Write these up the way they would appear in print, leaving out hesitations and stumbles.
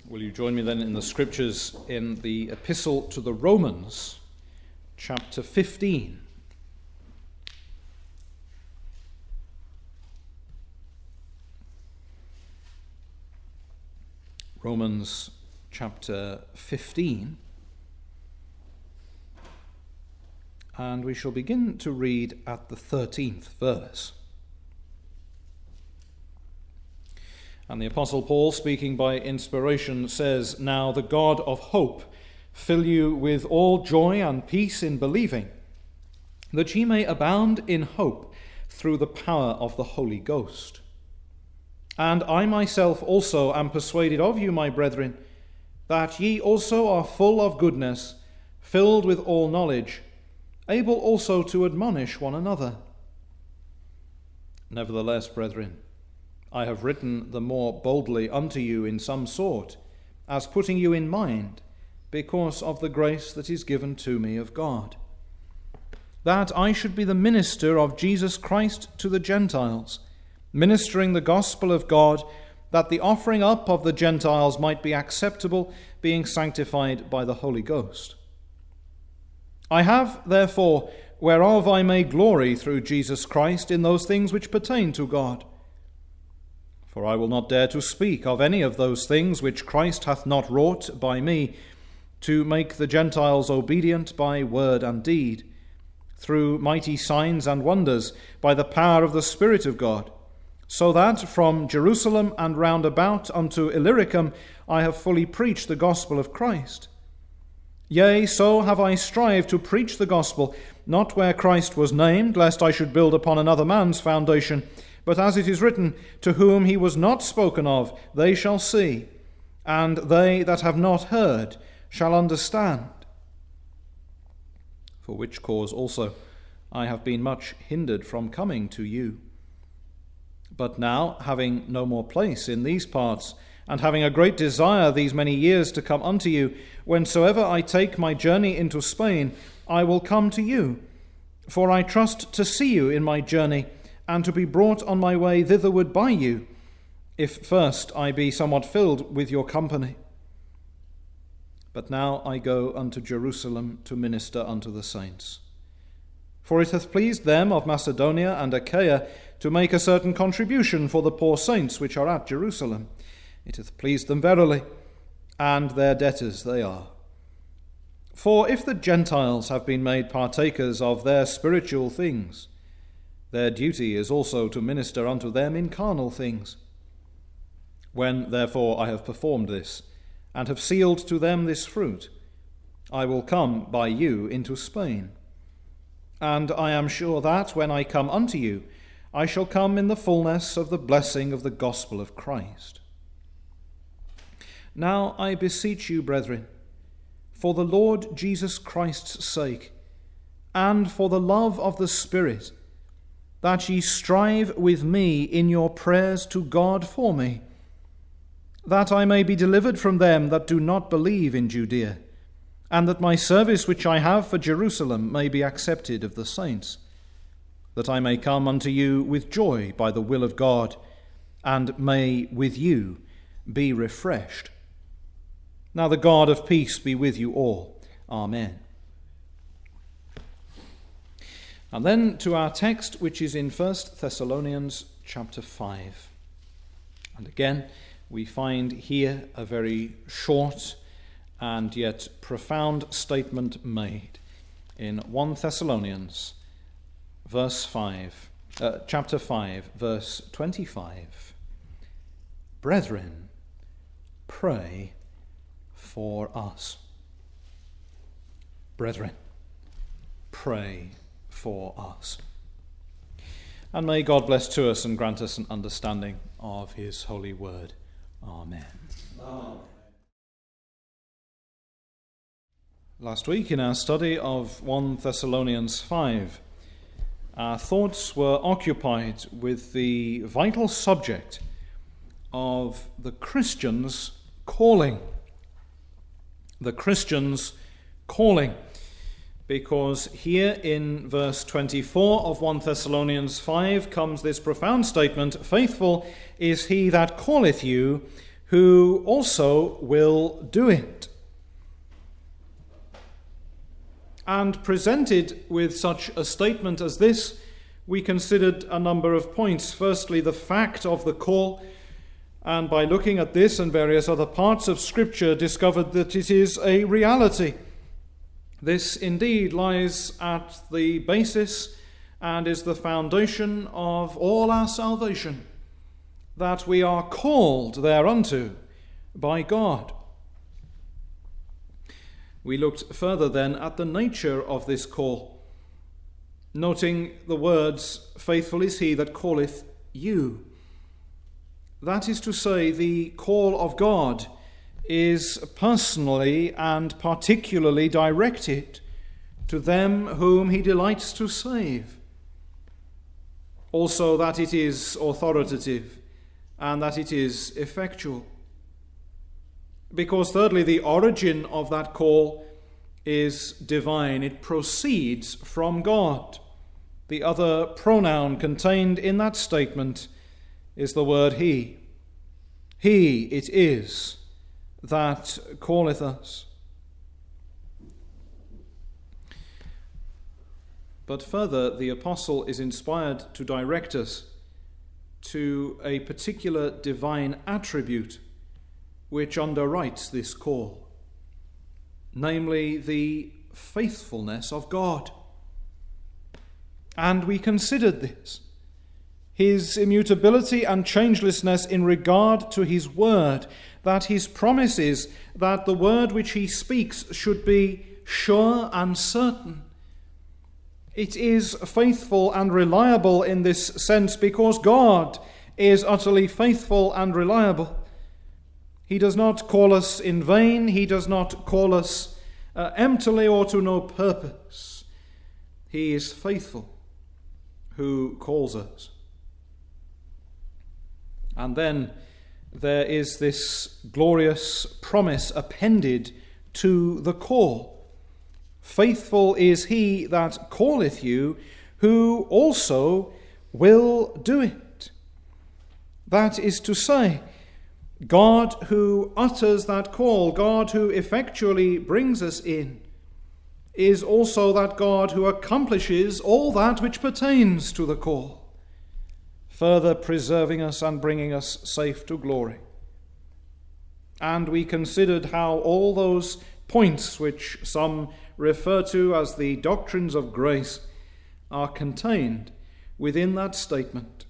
Will you join me then in the scriptures in the epistle to the Romans, chapter 15. Romans chapter 15. And we shall begin to read at the 13th verse. And the Apostle Paul, speaking by inspiration, says, "Now the God of hope fill you with all joy and peace in believing, that ye may abound in hope through the power of the Holy Ghost. And I myself also am persuaded of you, my brethren, that ye also are full of goodness, filled with all knowledge, able also to admonish one another. Nevertheless, brethren, I have written the more boldly unto you in some sort, as putting you in mind, because of the grace that is given to me of God, that I should be the minister of Jesus Christ to the Gentiles, ministering the gospel of God, that the offering up of the Gentiles might be acceptable, being sanctified by the Holy Ghost. I have, therefore, whereof I may glory through Jesus Christ in those things which pertain to God. For I will not dare to speak of any of those things which Christ hath not wrought by me, to make the Gentiles obedient by word and deed, through mighty signs and wonders, by the power of the Spirit of God, so that from Jerusalem and round about unto Illyricum I have fully preached the gospel of Christ. Yea, so have I strived to preach the gospel, not where Christ was named, lest I should build upon another man's foundation, but as it is written, to whom he was not spoken of, they shall see, and they that have not heard shall understand. For which cause also I have been much hindered from coming to you. But now, having no more place in these parts, and having a great desire these many years to come unto you, whensoever I take my journey into Spain, I will come to you. For I trust to see you in my journey, and to be brought on my way thitherward by you, if first I be somewhat filled with your company. But now I go unto Jerusalem to minister unto the saints. For it hath pleased them of Macedonia and Achaia to make a certain contribution for the poor saints which are at Jerusalem. It hath pleased them verily, and their debtors they are. For if the Gentiles have been made partakers of their spiritual things, their duty is also to minister unto them in carnal things. When, therefore, I have performed this, and have sealed to them this fruit, I will come by you into Spain. And I am sure that, when I come unto you, I shall come in the fullness of the blessing of the gospel of Christ. Now I beseech you, brethren, for the Lord Jesus Christ's sake, and for the love of the Spirit, that ye strive with me in your prayers to God for me, that I may be delivered from them that do not believe in Judea, and that my service which I have for Jerusalem may be accepted of the saints, that I may come unto you with joy by the will of God, and may with you be refreshed. Now the God of peace be with you all. Amen. And then to our text, which is in 1 Thessalonians chapter 5. And again, we find here a very short and yet profound statement made in 1 Thessalonians chapter 5, verse 25. Brethren, pray for us. Brethren, pray for us. And may God bless to us and grant us an understanding of his holy word. Amen. Amen. Last week in our study of 1 Thessalonians 5, our thoughts were occupied with the vital subject of the Christian's calling. The Christian's calling. Because here in verse 24 of 1 Thessalonians 5 comes this profound statement, "Faithful is he that calleth you, who also will do it. And presented with such a statement as this, we considered a number of points. Firstly, the fact of the call, and by looking at this and various other parts of Scripture, discovered that it is a reality. This indeed lies at the basis and is the foundation of all our salvation, that we are called thereunto by God. We looked further then at the nature of this call, noting the words, "Faithful is he that calleth you." That is to say, the call of God is personally and particularly directed to them whom he delights to save. Also that it is authoritative and that it is effectual. Because thirdly, the origin of that call is divine. It proceeds from God. The other pronoun contained in that statement is the word he. He it is that calleth us. But further, the apostle is inspired to direct us to a particular divine attribute which underwrites this call, namely the faithfulness of God. And we considered this, his immutability and changelessness in regard to his word, that his promises, that the word which he speaks should be sure and certain. It is faithful and reliable in this sense because God is utterly faithful and reliable. He does not call us in vain. He does not call us emptily or to no purpose. He is faithful who calls us. And then there is this glorious promise appended to the call. Faithful is he that calleth you, who also will do it. That is to say, God who utters that call, God who effectually brings us in, is also that God who accomplishes all that which pertains to the call, further preserving us and bringing us safe to glory. And we considered how all those points which some refer to as the doctrines of grace are contained within that statement.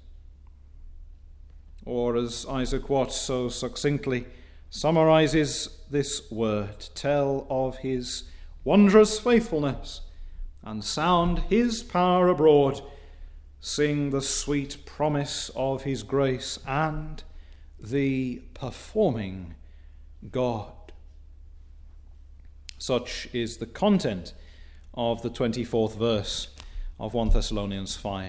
Or as Isaac Watts so succinctly summarizes this word, tell of his wondrous faithfulness and sound his power abroad, sing the sweet promise of his grace and the performing God. Such is the content of the 24th verse of 1 Thessalonians 5.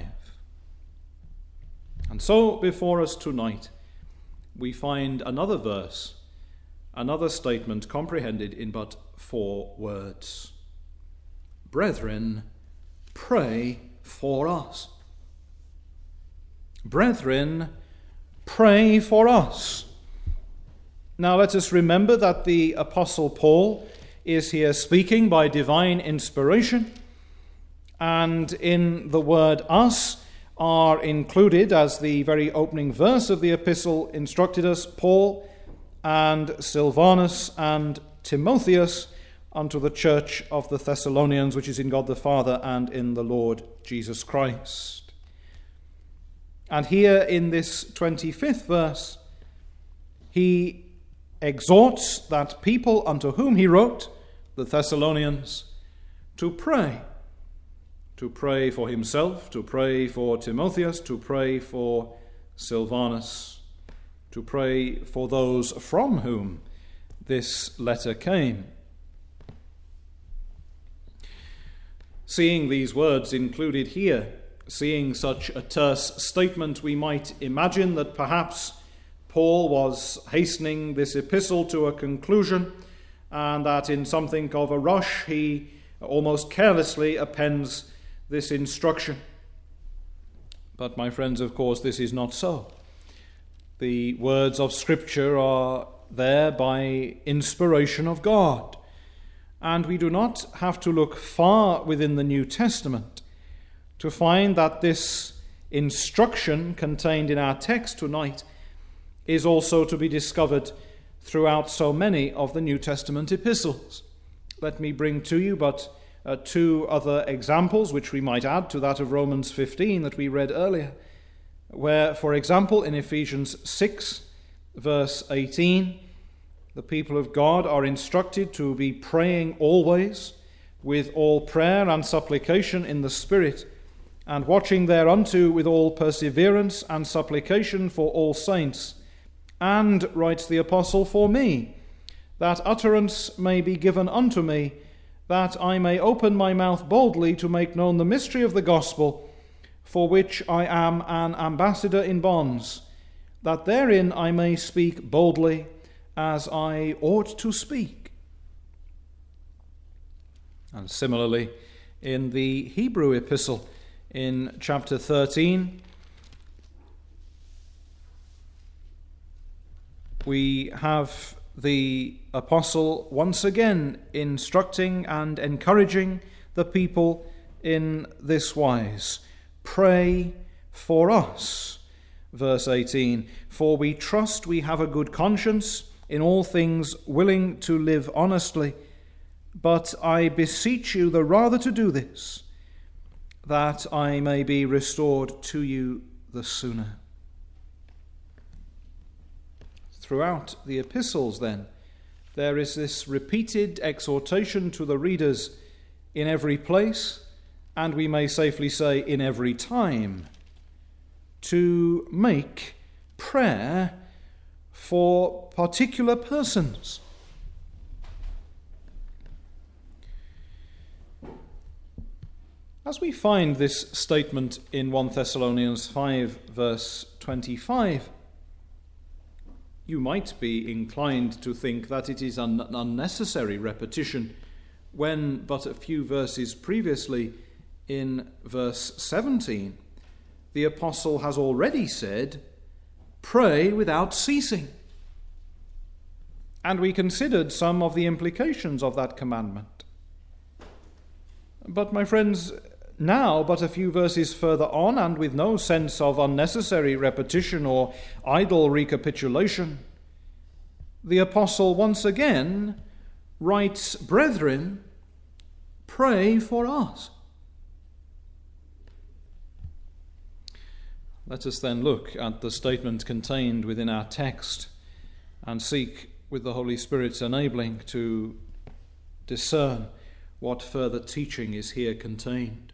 And so before us tonight we find another verse, another statement comprehended in but 4 words. Brethren, pray for us. Brethren, pray for us. Now let us remember that the Apostle Paul is here speaking by divine inspiration, and in the word us are included, as the very opening verse of the epistle instructed us, Paul and Silvanus and Timotheus unto the church of the Thessalonians, which is in God the Father and in the Lord Jesus Christ. And here in this 25th verse, he exhorts that people unto whom he wrote, the Thessalonians, to pray for himself, to pray for Timotheus, to pray for Silvanus, to pray for those from whom this letter came. Seeing these words included here, seeing such a terse statement, we might imagine that perhaps Paul was hastening this epistle to a conclusion, and that in something of a rush he almost carelessly appends this instruction. But my friends, of course, this is not so. The words of Scripture are there by inspiration of God, and we do not have to look far within the New Testament to find that this instruction contained in our text tonight is also to be discovered throughout so many of the New Testament epistles. Let me bring to you but two other examples which we might add to that of Romans 15 that we read earlier, where, for example, in Ephesians 6, verse 18, the people of God are instructed to be praying always with all prayer and supplication in the Spirit, and watching thereunto with all perseverance and supplication for all saints. And, writes the apostle, for me, that utterance may be given unto me, that I may open my mouth boldly to make known the mystery of the gospel, for which I am an ambassador in bonds, that therein I may speak boldly as I ought to speak. And similarly, in the Hebrew epistle, in chapter 13, we have the apostle once again instructing and encouraging the people in this wise. Pray for us. Verse 18, for we trust we have a good conscience, in all things willing to live honestly. But I beseech you the rather to do this, that I may be restored to you the sooner. Throughout the epistles, then, there is this repeated exhortation to the readers in every place, and we may safely say in every time, to make prayer for particular persons. As we find this statement in 1 Thessalonians 5, verse 25, you might be inclined to think that it is an unnecessary repetition when but a few verses previously, in verse 17, the apostle has already said, pray without ceasing. And we considered some of the implications of that commandment. But my friends, now, but a few verses further on, and with no sense of unnecessary repetition or idle recapitulation, the apostle once again writes, brethren, pray for us. Let us then look at the statement contained within our text and seek, with the Holy Spirit's enabling, to discern what further teaching is here contained.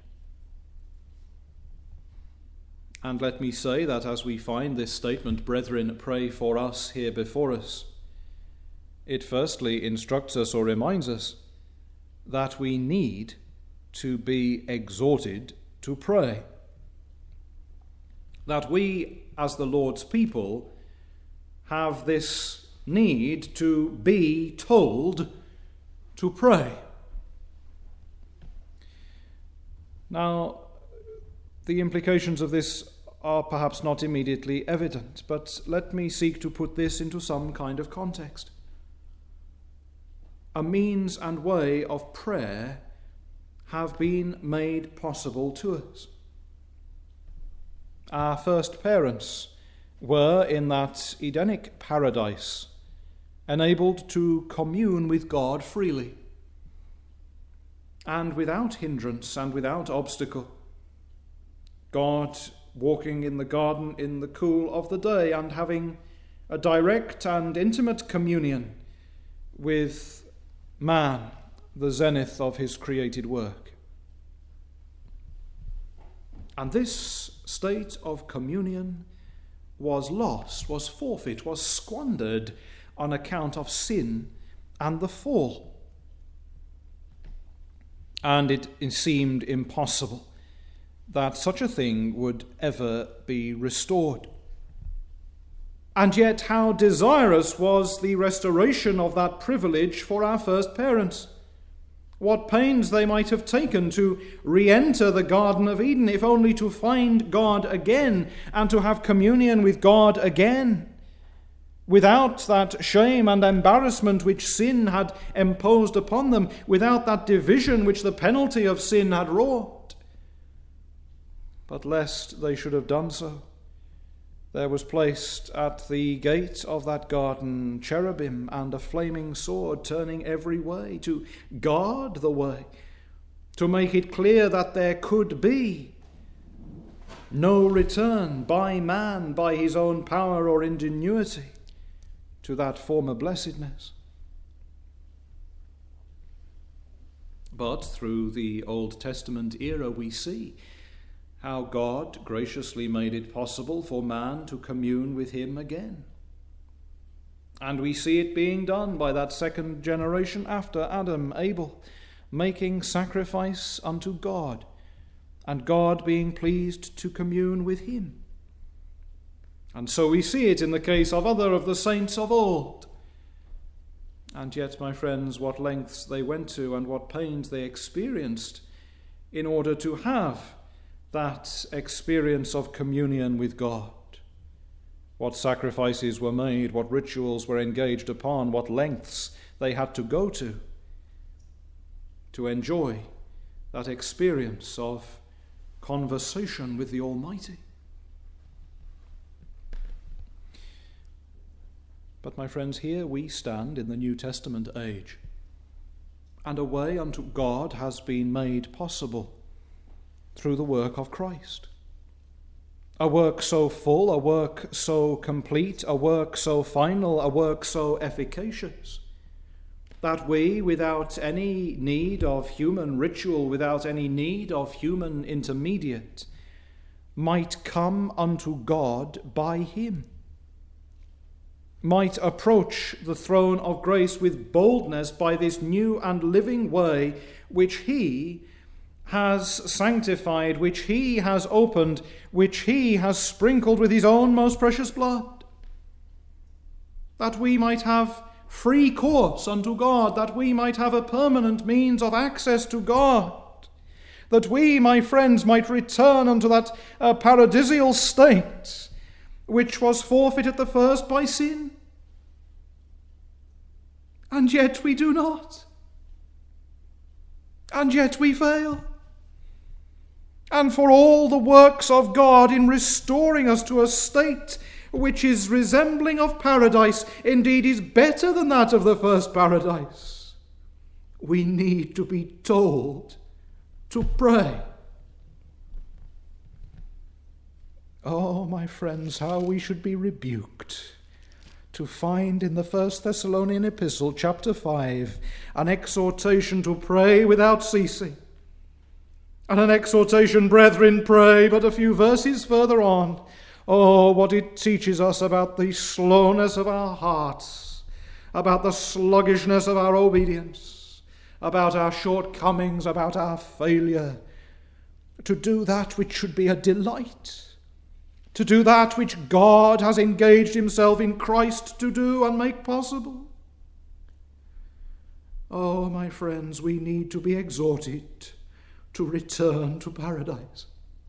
And let me say that as we find this statement, brethren, pray for us, here before us, it firstly instructs us or reminds us that we need to be exhorted to pray. That we, as the Lord's people, have this need to be told to pray. Now, the implications of this are perhaps not immediately evident, but let me seek to put this into some kind of context. A means and way of prayer have been made possible to us. Our first parents were, in that Edenic paradise, enabled to commune with God freely and without hindrance and without obstacle. God walking in the garden in the cool of the day and having a direct and intimate communion with man, the zenith of his created work. And this state of communion was lost, was forfeit, was squandered on account of sin and the fall. And it seemed impossible that such a thing would ever be restored. And yet how desirous was the restoration of that privilege for our first parents. What pains they might have taken to re-enter the Garden of Eden, if only to find God again and to have communion with God again. without that shame and embarrassment which sin had imposed upon them, without that division which the penalty of sin had wrought. But lest they should have done so, there was placed at the gate of that garden cherubim and a flaming sword turning every way to guard the way, to make it clear that there could be no return by man, by his own power or ingenuity, to that former blessedness. But through the Old Testament era we see how God graciously made it possible for man to commune with him again. And we see it being done by that second generation after Adam, Abel, making sacrifice unto God, and God being pleased to commune with him. And so we see it in the case of other of the saints of old. And yet, my friends, what lengths they went to and what pains they experienced in order to have that experience of communion with God. What sacrifices were made, what rituals were engaged upon, what lengths they had to go to enjoy that experience of conversation with the Almighty. But my friends, here we stand in the New Testament age, and a way unto God has been made possible through the work of Christ. A work so full, a work so complete, a work so final, a work so efficacious, that we, without any need of human ritual, without any need of human intermediate, might come unto God by him, might approach the throne of grace with boldness by this new and living way which he has sanctified, which he has opened, which he has sprinkled with his own most precious blood, that we might have free course unto God, that we might have a permanent means of access to God, that we, my friends, might return unto that paradisial state which was forfeit at the first by sin. And yet we do not. And yet we fail. And for all the works of God in restoring us to a state which is resembling of paradise, indeed is better than that of the first paradise, we need to be told to pray. Oh, my friends, how we should be rebuked to find in the 1 Thessalonian epistle, chapter 5, an exhortation to pray without ceasing. And an exhortation, brethren, pray, but a few verses further on, oh, what it teaches us about the slowness of our hearts, about the sluggishness of our obedience, about our shortcomings, about our failure to do that which should be a delight, to do that which God has engaged himself in Christ to do and make possible. Oh, my friends, we need to be exhorted to return to paradise.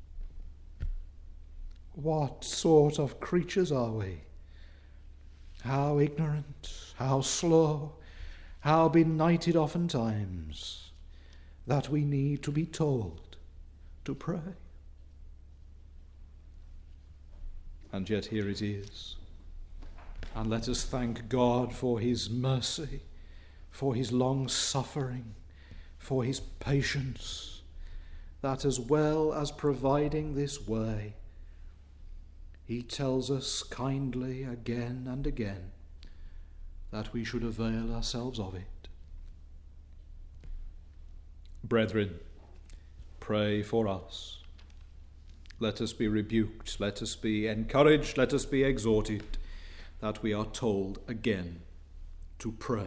What sort of creatures are we? How ignorant, how slow, how benighted oftentimes, that we need to be told to pray. And yet here it is. And let us thank God for his mercy, for his long suffering, for his patience, that as well as providing this way, he tells us kindly again and again that we should avail ourselves of it. Brethren, pray for us. Let us be rebuked, let us be encouraged, let us be exhorted, that we are told again to pray.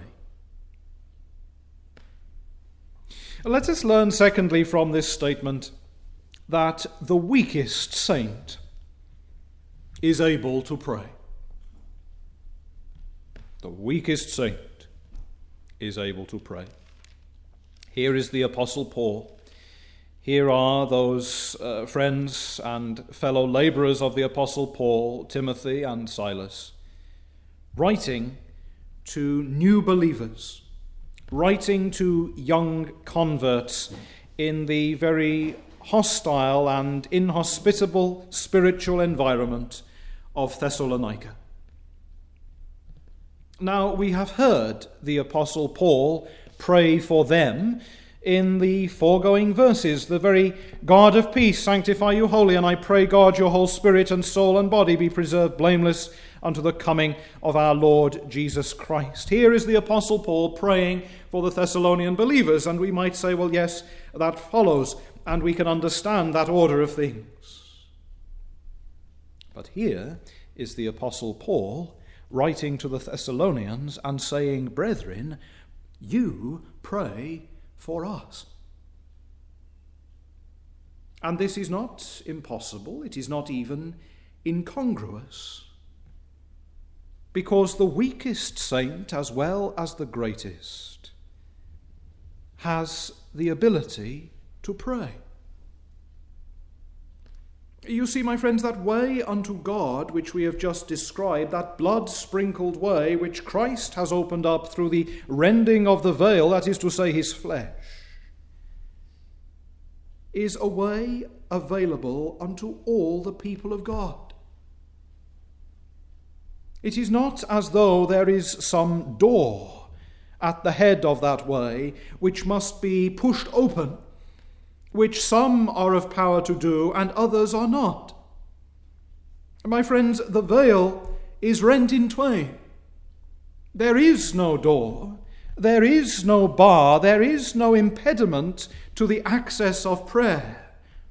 Let us learn, secondly, from this statement that the weakest saint is able to pray. The weakest saint is able to pray. Here is the Apostle Paul. Here are those friends and fellow labourers of the Apostle Paul, Timothy and Silas. writing to new believers, writing to young converts in the very hostile and inhospitable spiritual environment of Thessalonica. Now, we have heard the Apostle Paul pray for them in the foregoing verses. The very God of peace sanctify you wholly, and I pray God your whole spirit and soul and body be preserved blameless unto the coming of our Lord Jesus Christ. Here is the Apostle Paul praying for the Thessalonian believers, and we might say, well, yes, that follows, and we can understand that order of things. But here is the Apostle Paul writing to the Thessalonians and saying, brethren, you pray for us. And this is not impossible, it is not even incongruous, because the weakest saint, as well as the greatest, has the ability to pray. You see, my friends, that way unto God which we have just described, that blood-sprinkled way which Christ has opened up through the rending of the veil, that is to say, his flesh, is a way available unto all the people of God. It is not as though there is some door at the head of that way which must be pushed open, which some are of power to do and others are not. My friends, the veil is rent in twain. There is no door, there is no bar, there is no impediment to the access of prayer.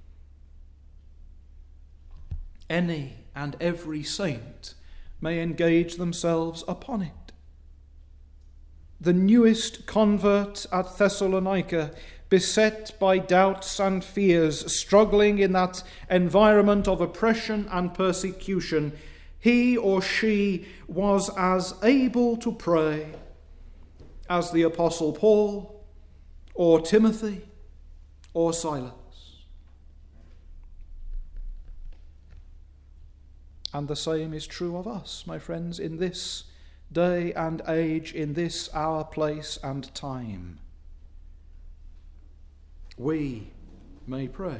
Any and every saint may engage themselves upon it. The newest convert at Thessalonica, beset by doubts and fears, struggling in that environment of oppression and persecution, he or she was as able to pray as the Apostle Paul or Timothy or Silas. And the same is true of us, my friends, in this day and age, in this our place and time. We may pray.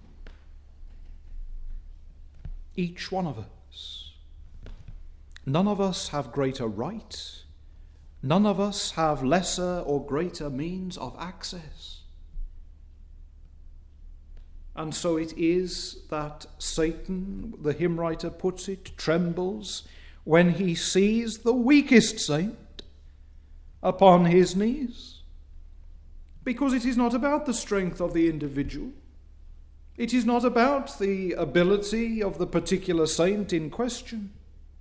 Each one of us. None of us have greater right. None of us have lesser or greater means of access. And so it is that Satan, the hymn writer puts it, trembles when he sees the weakest saint upon his knees. Because it is not about the strength of the individual. It is not about the ability of the particular saint in question.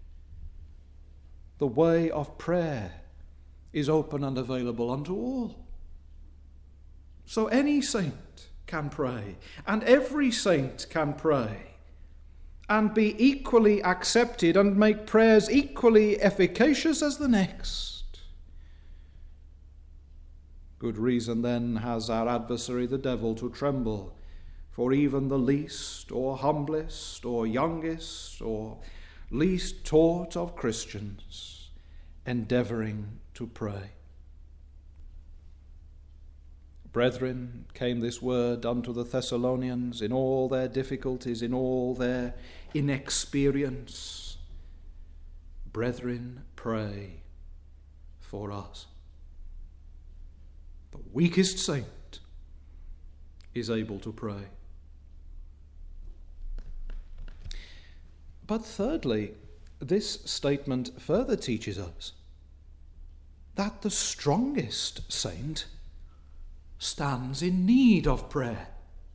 The way of prayer is open and available unto all. So any saint can pray, and every saint can pray, and be equally accepted and make prayers equally efficacious as the next. Good reason then has our adversary the devil to tremble for even the least or humblest or youngest or least taught of Christians endeavoring to pray. Brethren, came this word unto the Thessalonians in all their difficulties, in all their inexperience. Brethren, pray for us. The weakest saint is able to pray. But thirdly, this statement further teaches us that the strongest saint stands in need of prayer.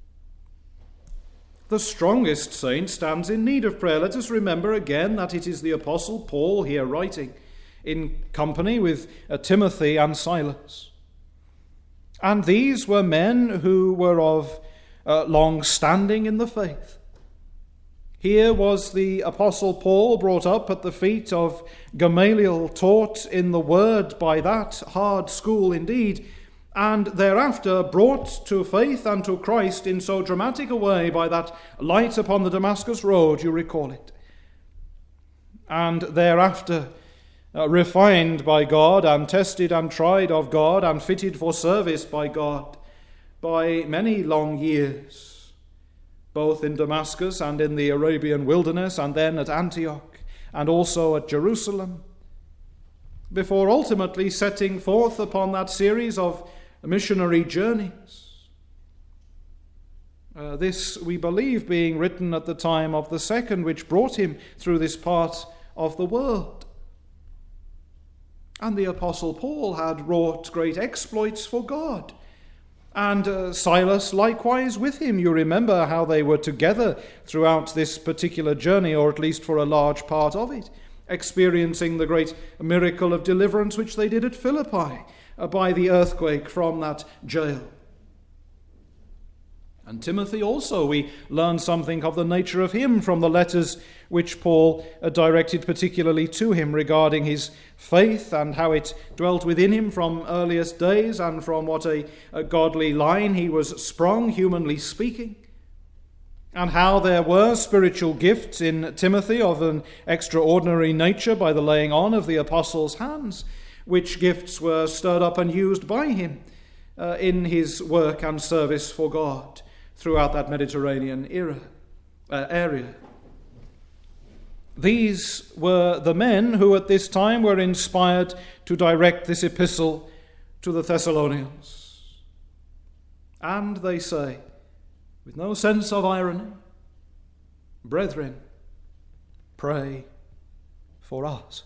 The strongest saint stands in need of prayer. Let us remember again that it is the Apostle Paul here writing in company with Timothy and Silas. And these were men who were of long standing in the faith. Here was the Apostle Paul brought up at the feet of Gamaliel, taught in the word by that hard school indeed, and thereafter brought to faith and to Christ in so dramatic a way by that light upon the Damascus road, you recall it. And thereafter refined by God and tested and tried of God and fitted for service by God by many long years, both in Damascus and in the Arabian wilderness, and then at Antioch and also at Jerusalem, before ultimately setting forth upon that series of missionary journeys. This, we believe, being written at the time of the second, which brought him through this part of the world. And the Apostle Paul had wrought great exploits for God, and Silas likewise with him. You remember how they were together throughout this particular journey, or at least for a large part of it, experiencing the great miracle of deliverance which they did at Philippi by the earthquake from that jail. And Timothy also, we learn something of the nature of him from the letters which Paul directed particularly to him regarding his faith and how it dwelt within him from earliest days, and from what a godly line he was sprung, humanly speaking, and how there were spiritual gifts in Timothy of an extraordinary nature by the laying on of the apostles' hands, which gifts were stirred up and used by him in his work and service for God throughout that Mediterranean area. These were the men who at this time were inspired to direct this epistle to the Thessalonians. And they say, with no sense of irony, "Brethren, pray for us."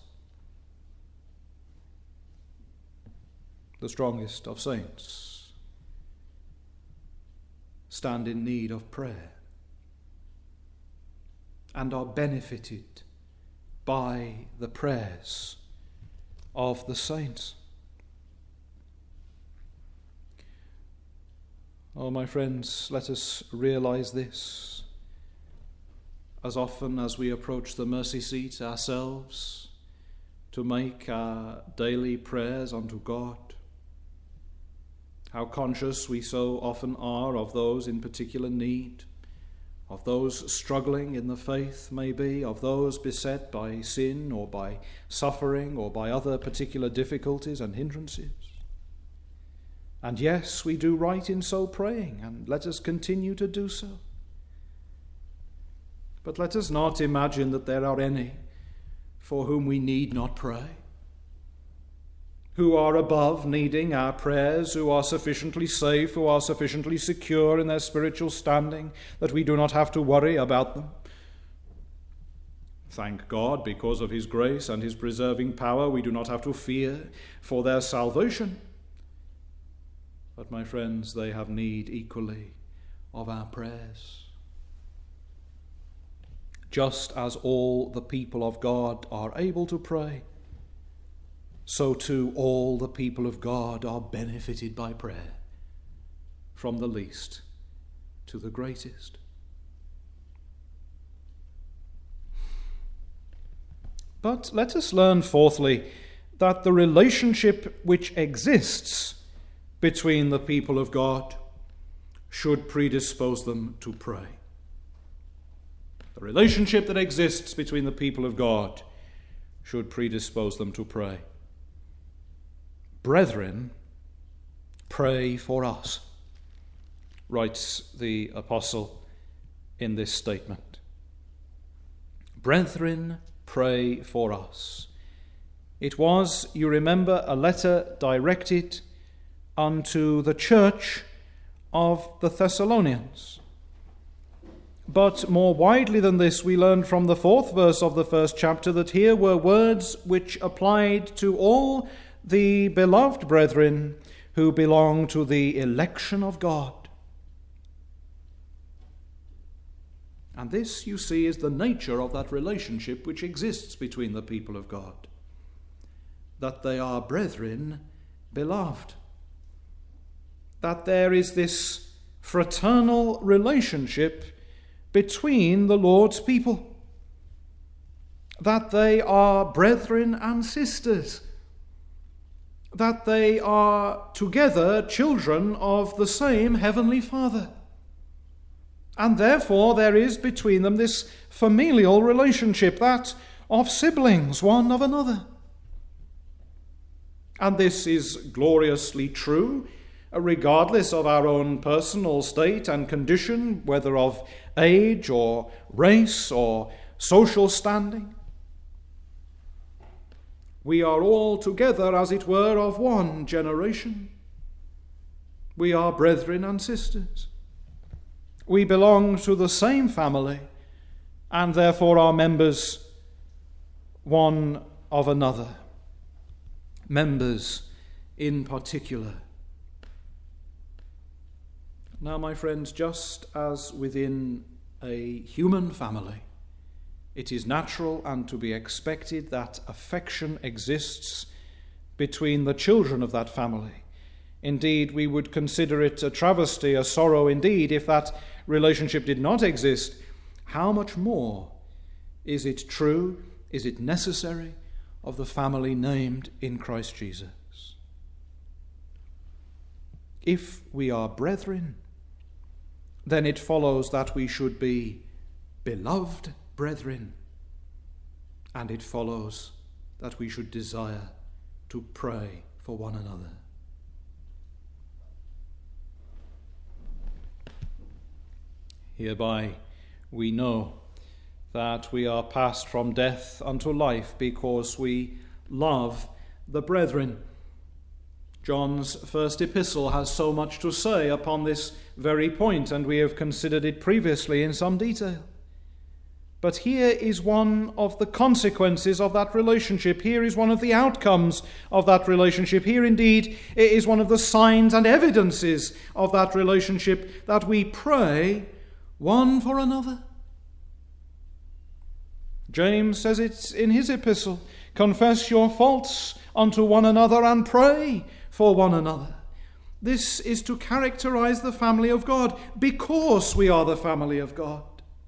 The strongest of saints stand in need of prayer and are benefited by the prayers of the saints. Oh, my friends, let us realize this as often as we approach the mercy seat ourselves to make our daily prayers unto God. How conscious we so often are of those in particular need, of those struggling in the faith, maybe, of those beset by sin or by suffering or by other particular difficulties and hindrances. And yes, we do right in so praying, and let us continue to do so. But let us not imagine that there are any for whom we need not pray, who are above needing our prayers, who are sufficiently safe, who are sufficiently secure in their spiritual standing, that we do not have to worry about them. Thank God, because of his grace and his preserving power, we do not have to fear for their salvation. But, my friends, they have need equally of our prayers. Just as all the people of God are able to pray, so too all the people of God are benefited by prayer, from the least to the greatest. But let us learn, fourthly, that the relationship which exists between the people of God should predispose them to pray. The relationship that exists between the people of God should predispose them to pray. "Brethren, pray for us," writes the apostle in this statement. Brethren, pray for us. It was, you remember, a letter directed unto the church of the Thessalonians. But more widely than this, we learn from the 4th verse of the 1st chapter that here were words which applied to all the beloved brethren who belong to the election of God. And this, you see, is the nature of that relationship which exists between the people of God, that they are brethren beloved, that there is this fraternal relationship between the Lord's people, that they are brethren and sisters, that they are together children of the same Heavenly Father. And therefore there is between them this familial relationship, that of siblings one of another. And this is gloriously true, regardless of our own personal state and condition, whether of age or race or social standing. We are all together, as it were, of one generation. We are brethren and sisters. We belong to the same family, and therefore are members one of another. Members in particular. Now, my friends, just as within a human family, it is natural and to be expected that affection exists between the children of that family. Indeed, we would consider it a travesty, a sorrow indeed, if that relationship did not exist. How much more is it true, is it necessary, of the family named in Christ Jesus? If we are brethren, then it follows that we should be beloved brethren, and it follows that we should desire to pray for one another. Hereby we know that we are passed from death unto life because we love the brethren. John's first epistle has so much to say upon this very point, and we have considered it previously in some detail. But here is one of the consequences of that relationship. Here is one of the outcomes of that relationship. Here, indeed, is one of the signs and evidences of that relationship, that we pray one for another. James says it in his epistle, "Confess your faults unto one another and pray for one another." This is to characterize the family of God, because we are the family of God.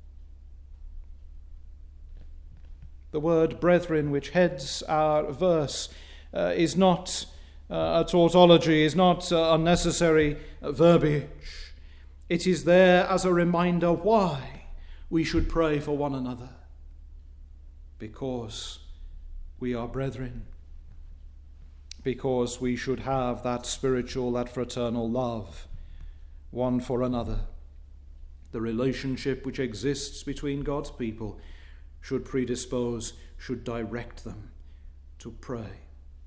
The word brethren, which heads our verse, is not a tautology, is not unnecessary verbiage. It is there as a reminder why we should pray for one another. Because we are brethren. Because we should have that spiritual, that fraternal love, one for another. The relationship which exists between God's people should predispose, should direct them to pray.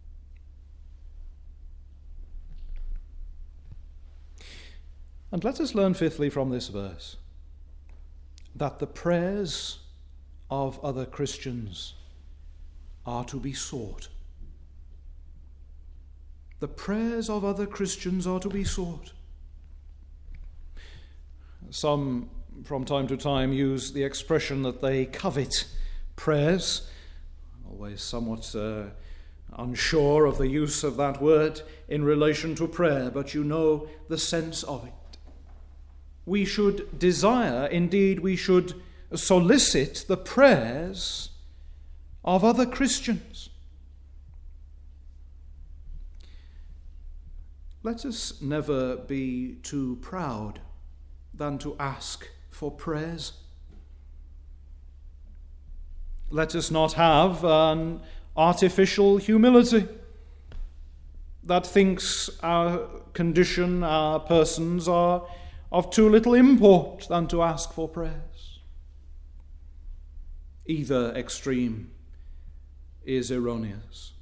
And let us learn fifthly from this verse that the prayers of other Christians are to be sought. The prayers of other Christians are to be sought. Some, from time to time, use the expression that they covet prayers, always somewhat unsure of the use of that word in relation to prayer, but you know the sense of it. We should desire, indeed we should solicit the prayers of other Christians. Let us never be too proud than to ask for prayers. Let us not have an artificial humility that thinks our condition, our persons are of too little import than to ask for prayers. Either extreme is erroneous.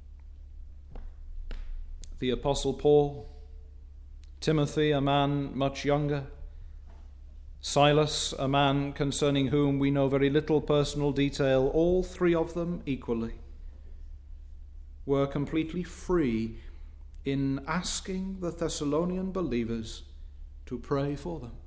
The Apostle Paul, Timothy, a man much younger, Silas, a man concerning whom we know very little personal detail, all three of them equally were completely free in asking the Thessalonian believers to pray for them.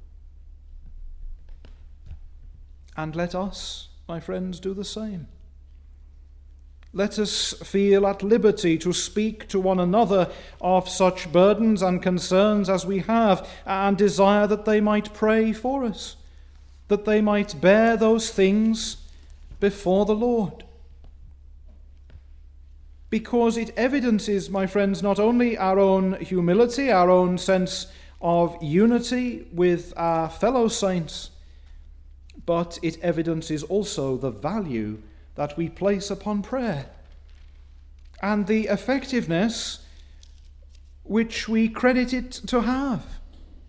And let us, my friends, do the same. Let us feel at liberty to speak to one another of such burdens and concerns as we have, and desire that they might pray for us, that they might bear those things before the Lord. Because it evidences, my friends, not only our own humility, our own sense of unity with our fellow saints, but it evidences also the value that we place upon prayer. and the effectiveness which we credit it to have.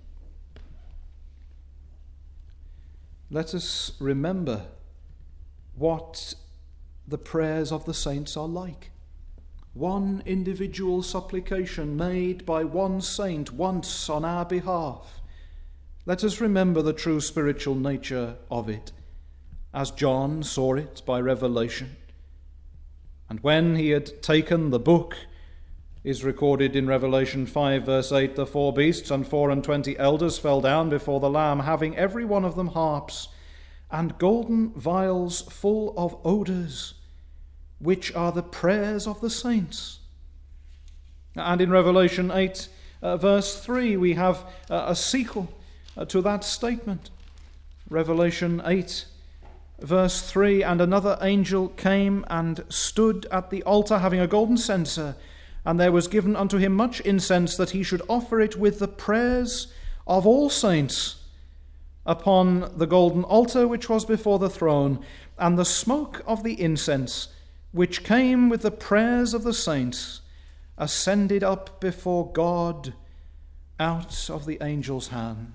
Let us remember what the prayers of the saints are like. One individual supplication made by one saint once on our behalf. Let us remember the true spiritual nature of it, as John saw it by revelation. And when he had taken the book, is recorded in Revelation 5 verse 8, the 4 beasts and 24 elders fell down before the Lamb, having every one of them harps and golden vials full of odours, which are the prayers of the saints. And in Revelation 8 verse 3 we have a sequel to that statement. Revelation 8 verse 3, and another angel came and stood at the altar, having a golden censer, and there was given unto him much incense, that he should offer it with the prayers of all saints upon the golden altar which was before the throne. And the smoke of the incense, which came with the prayers of the saints, ascended up before God out of the angel's hand.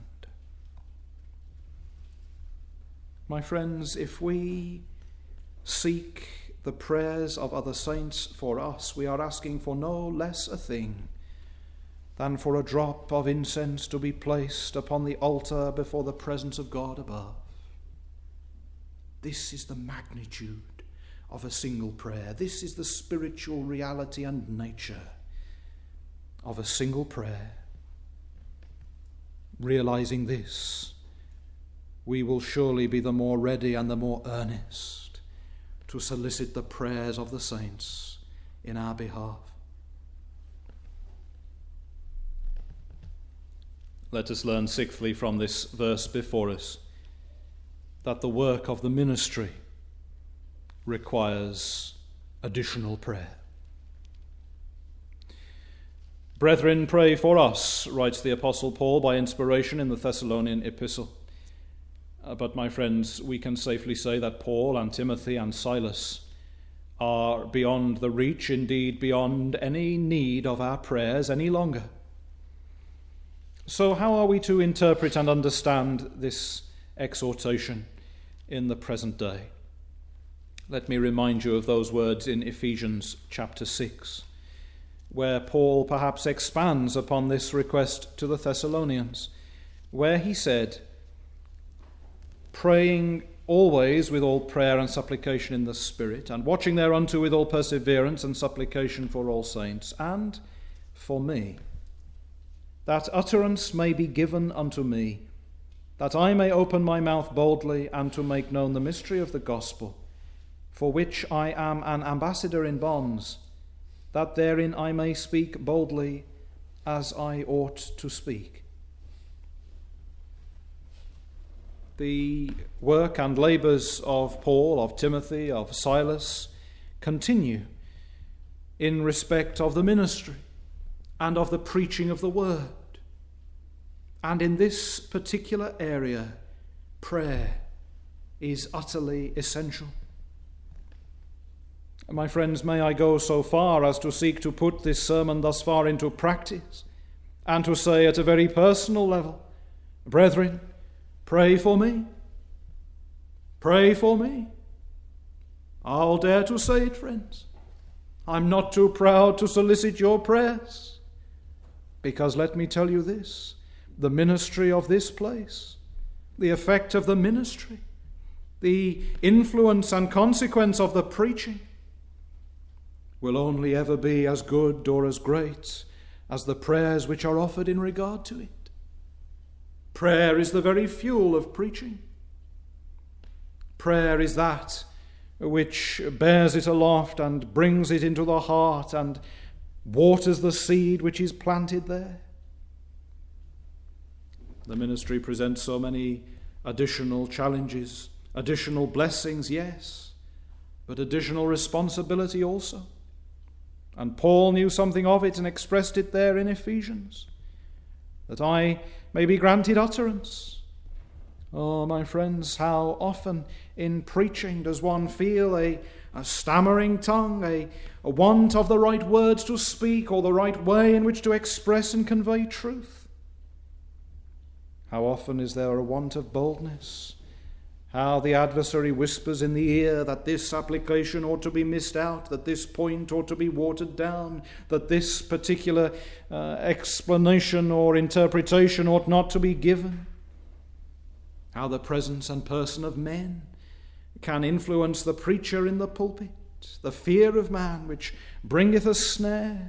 My friends, if we seek the prayers of other saints for us, we are asking for no less a thing than for a drop of incense to be placed upon the altar before the presence of God above. This is the magnitude of a single prayer. This is the spiritual reality and nature of a single prayer. Realizing this, we will surely be the more ready and the more earnest to solicit the prayers of the saints in our behalf. Let us learn sixthly from this verse before us that the work of the ministry requires additional prayer. Brethren, pray for us, writes the Apostle Paul by inspiration in the Thessalonian epistle. But my friends, we can safely say that Paul and Timothy and Silas are beyond the reach, indeed beyond any need of our prayers any longer. So how are we to interpret and understand this exhortation in the present day? Let me remind you of those words in Ephesians chapter 6, where Paul perhaps expands upon this request to the Thessalonians, where he said, praying always with all prayer and supplication in the Spirit, and watching thereunto with all perseverance and supplication for all saints, and for me, that utterance may be given unto me, that I may open my mouth boldly, and to make known the mystery of the gospel, for which I am an ambassador in bonds, that therein I may speak boldly as I ought to speak. The work and labours of Paul, of Timothy, of Silas continue in respect of the ministry and of the preaching of the word. And in this particular area, prayer is utterly essential. My friends, may I go so far as to seek to put this sermon thus far into practice and to say at a very personal level, brethren, pray for me. Pray for me. I'll dare to say it, friends. I'm not too proud to solicit your prayers, because let me tell you this, the ministry of this place, the effect of the ministry, the influence and consequence of the preaching will only ever be as good or as great as the prayers which are offered in regard to it. Prayer is the very fuel of preaching. Prayer is that which bears it aloft and brings it into the heart and waters the seed which is planted there. The ministry presents so many additional challenges, additional blessings, yes, but additional responsibility also. And Paul knew something of it and expressed it there in Ephesians, that I may be granted utterance. Oh, my friends, how often in preaching does one feel a a stammering tongue, a want of the right words to speak or the right way in which to express and convey truth? How often is there a want of boldness? How the adversary whispers in the ear that this application ought to be missed out, that this point ought to be watered down, that this particular explanation or interpretation ought not to be given. How the presence and person of men can influence the preacher in the pulpit, the fear of man which bringeth a snare.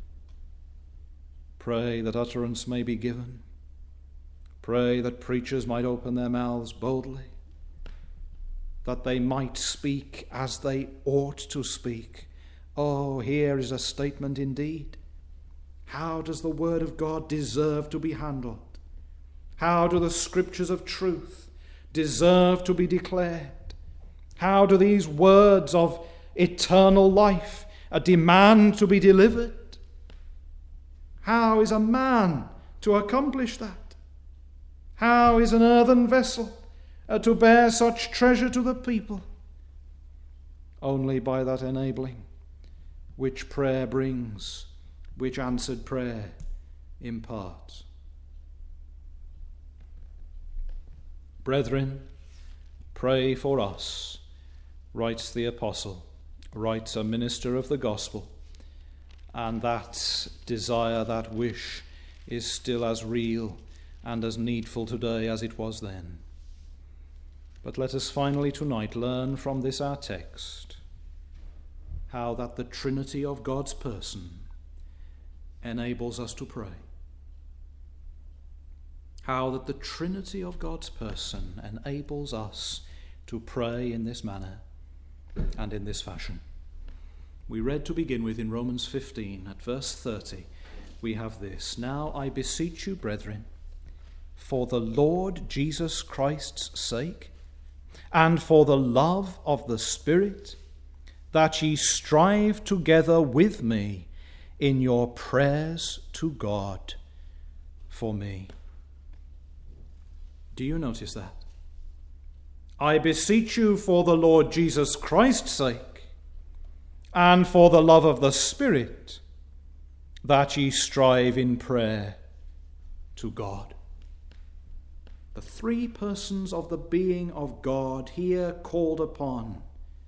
Pray that utterance may be given. Pray that preachers might open their mouths boldly, that they might speak as they ought to speak. Oh, here is a statement indeed. How does the word of God deserve to be handled? How do the scriptures of truth deserve to be declared? How do these words of eternal life demand to be delivered? How is a man to accomplish that? How is an earthen vessel to bear such treasure to the people? Only by that enabling which prayer brings, which answered prayer imparts. Brethren, pray for us, writes the apostle, writes a minister of the gospel, and that desire, that wish, is still as real and as needful today as it was then. But let us finally tonight learn from this our text how that the Trinity of God's person enables us to pray. How that the Trinity of God's person enables us to pray in this manner and in this fashion. We read to begin with in Romans 15 at verse 30. We have this: "Now I beseech you, brethren, for the Lord Jesus Christ's sake, and for the love of the Spirit, that ye strive together with me in your prayers to God for me." Do you notice that? I beseech you for the Lord Jesus Christ's sake, and for the love of the Spirit, that ye strive in prayer to God. The three persons of the being of God here called upon,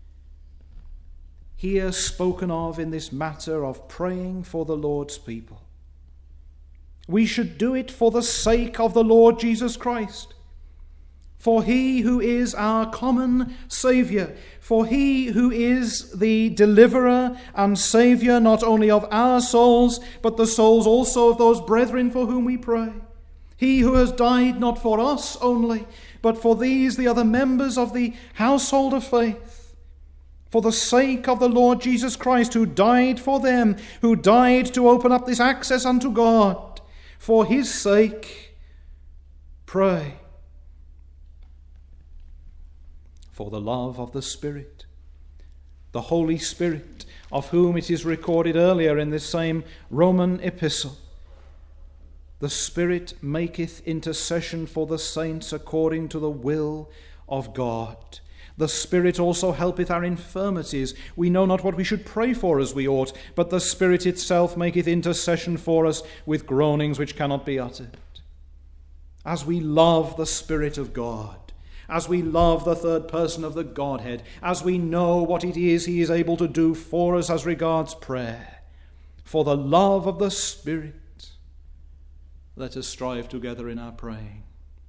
here spoken of in this matter of praying for the Lord's people. We should do it for the sake of the Lord Jesus Christ, for he who is our common Saviour, for he who is the deliverer and Saviour not only of our souls, but the souls also of those brethren for whom we pray. He who has died not for us only, but for these, the other members of the household of faith, for the sake of the Lord Jesus Christ, who died for them, who died to open up this access unto God. For his sake, pray. For the love of the Spirit, the Holy Spirit, of whom it is recorded earlier in this same Roman epistle, the Spirit maketh intercession for the saints according to the will of God. The Spirit also helpeth our infirmities. We know not what we should pray for as we ought, but the Spirit itself maketh intercession for us with groanings which cannot be uttered. As we love the Spirit of God, as we love the third person of the Godhead, as we know what it is he is able to do for us as regards prayer, for the love of the Spirit, let us strive together in our praying.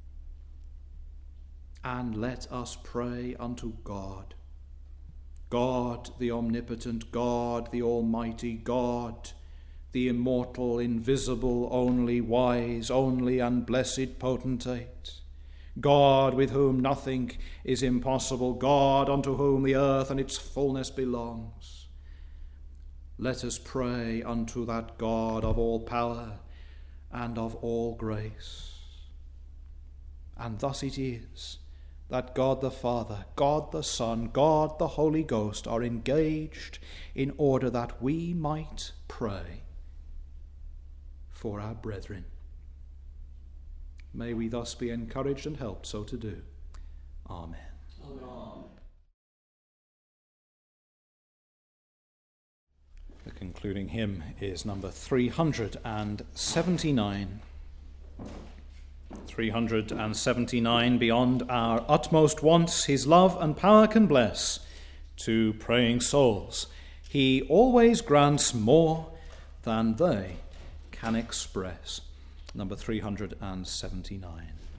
And let us pray unto God. God the omnipotent, God the almighty, God the immortal, invisible, only wise, only and blessed potentate. God with whom nothing is impossible, God unto whom the earth and its fullness belongs. Let us pray unto that God of all power and of all grace. And thus it is that God the Father, God the Son, God the Holy Ghost are engaged in order that we might pray for our brethren. May we thus be encouraged and helped so to do. Amen. Amen. concluding hymn is number 379. 379, beyond our utmost wants, his love and power can bless. To praying souls, he always grants more than they can express. Number 379.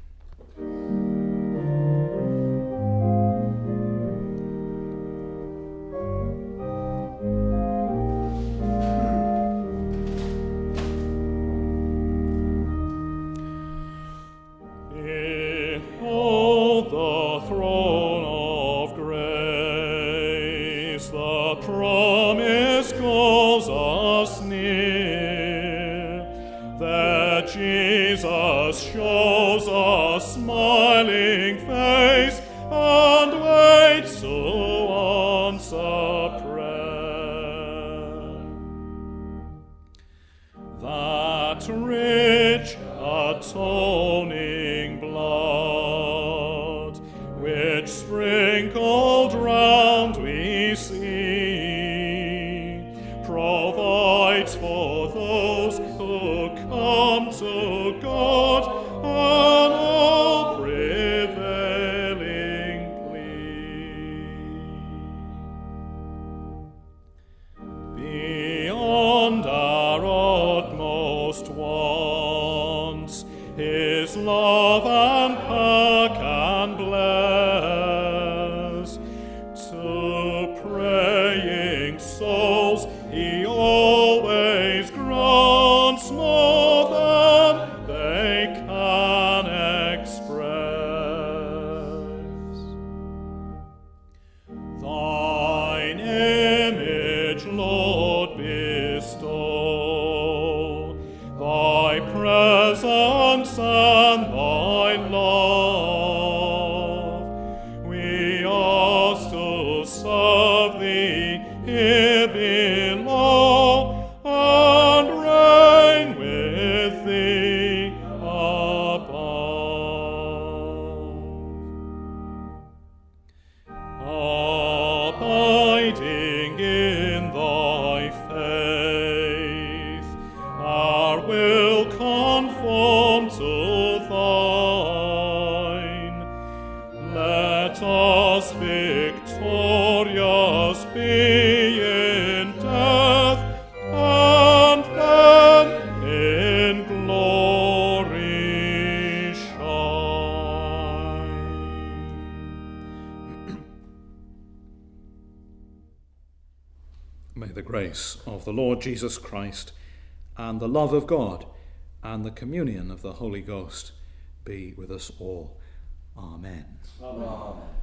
May the grace of the Lord Jesus Christ and the love of God and the communion of the Holy Ghost be with us all. Amen. Amen.